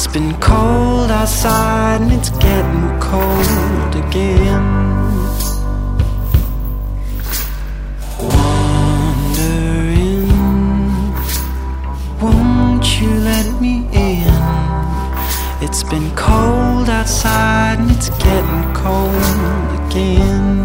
It's been cold outside and it's getting cold again. Wondering, won't you let me in? It's been cold outside and it's getting cold again.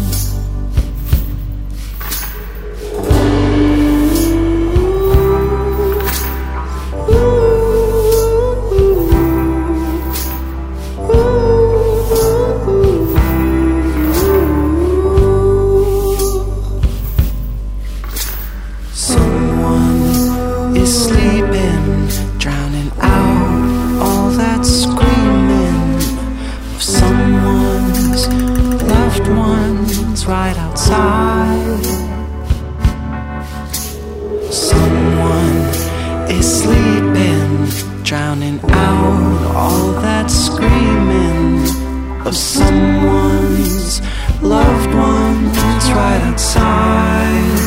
Someone is sleeping, drowning out all that screaming of someone's loved ones right outside. Someone is sleeping, drowning out all that screaming of someone's loved ones right outside.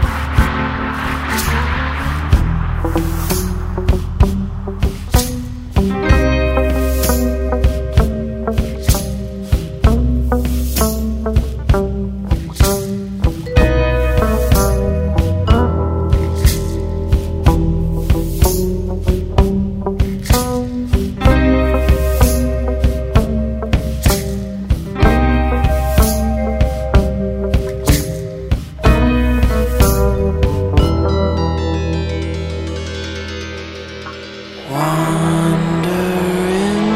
Wandering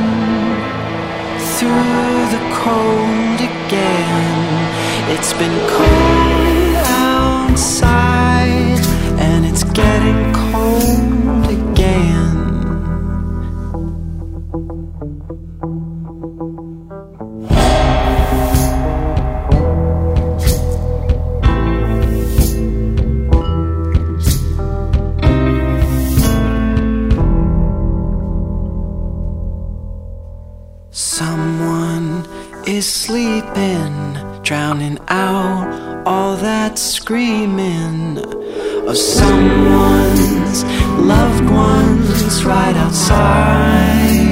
through the cold again. It's been cold outside and it's getting cold again. Someone is sleeping, drowning out all that screaming of someone's loved ones right outside.